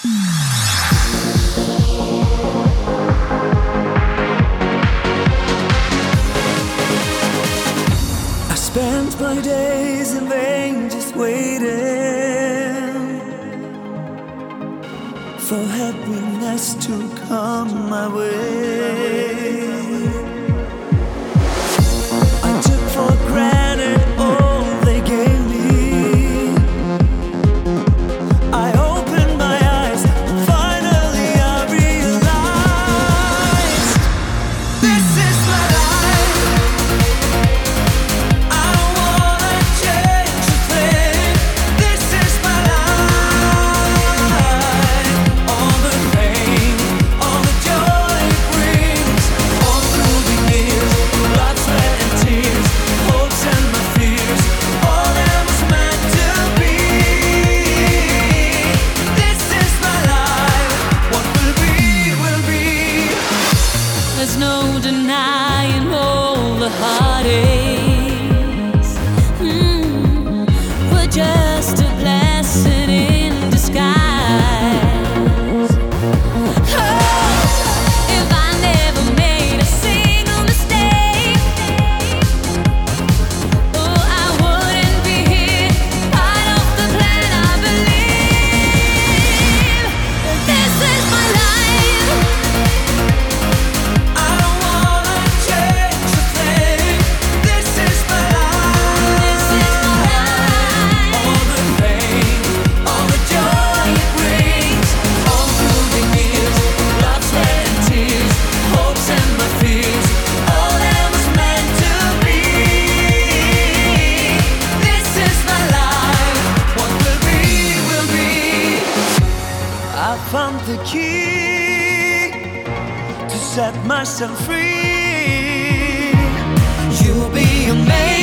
I spent my days in vain just waiting for happiness to come my way. I took for granted all they gave me. I opened my eyes, finally I realized this is my life. I don't wanna change a thing. This is my life. All the pain, all the joy it brings, all through the years, blood, sweat and tears, hopes and my fears, all that was meant to be. This is my life. What will be, will be. There's no denying all the heartaches. We're just a blessing in disguise. Oh, if I never made a single mistake, oh, I wouldn't be here, part of the plan. I believe this is my life. I don't wanna change a thing. This is my life. This is my life. All the pain, all the joy it brings, all through the years, blood, sweat and tears, hopes and my fears, all that was meant to be. This is my life. What will be, will be. I found the key to set myself free. You'll be amazed.